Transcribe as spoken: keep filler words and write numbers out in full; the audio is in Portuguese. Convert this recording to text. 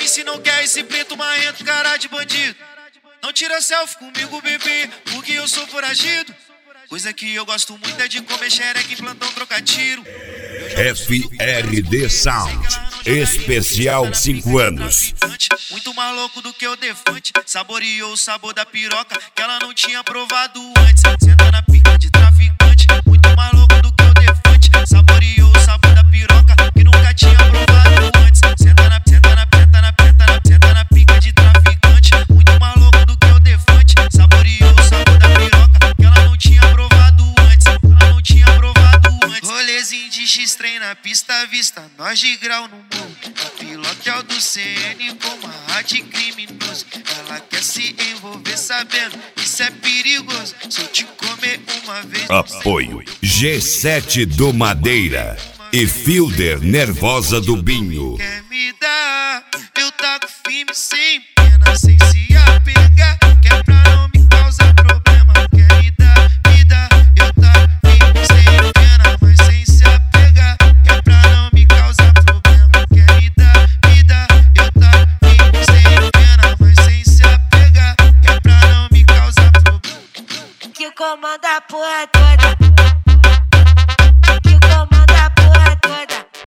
M C não quer esse preto marrento, cara de bandido. Não tira selfie comigo, bebê, porque eu sou foragido. Coisa que eu gosto muito é de comer xereca em plantão, trocar tiro. F R D Sound, especial cinco anos. Muito mais louco do que o Defante. Saboreou o sabor da piroca que ela não tinha provado antes. Senta na pica de traficante. Muito mais louco do que o Defante. Saboreou o sabor da piroca que nunca tinha provado antes. Senta na, senta na, senta na, senta na, senta na pica de traficante. Muito mais louco do que o Defante. Saboreou o sabor da piroca que ela não tinha provado antes. Ela não tinha provado antes. Rolezinho de X-Trem na pista à vista, nós de grau no morro. A pilota é o do C N com uma rádio criminoso. Ela quer se envolver sabendo, isso é perigoso. Se eu te comer uma vez... Apoio G sete do Madeira e Fielder Nervosa do Binho. Quer me dar, eu taco firme sem pena, sem se apegar. Quer pra não me causar problema. Quer me dar, me dar, eu taco firme sem pena, mas sem se apegar. Quer pra não me causar problema. Quer me dar, me dar, eu taco firme sem pena, mas sem se apegar. Quer pra não me causar problema. Que comanda a porra toda.